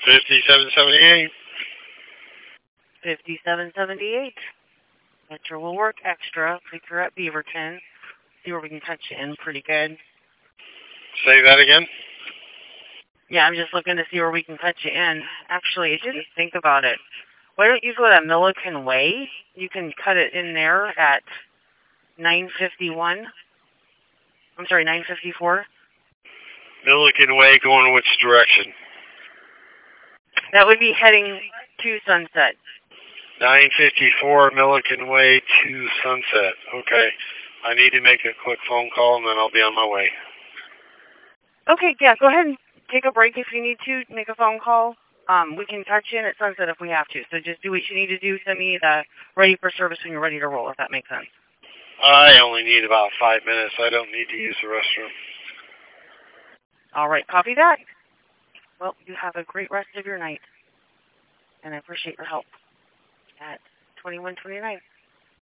5778. 5778. Metro will work extra. If you're at Beaverton, see where we can cut you in pretty good. Say that again? Yeah, I'm just looking to see where we can cut you in. Actually, I didn't think about it. Why don't you go to Milliken Way? You can cut it in there at 951. I'm sorry, 954. Milliken Way going which direction? That would be heading to Sunset. 954 Milliken Way to Sunset. Okay. I need to make a quick phone call, and then I'll be on my way. Okay, yeah, go ahead and take a break if you need to. Make a phone call. We can touch in at Sunset if we have to. So just do what you need to do. Send me the ready for service when you're ready to roll, if that makes sense. I only need about 5 minutes. I don't need to use the restroom. All right, copy that. Well, you have a great rest of your night. And I appreciate your help at 2129.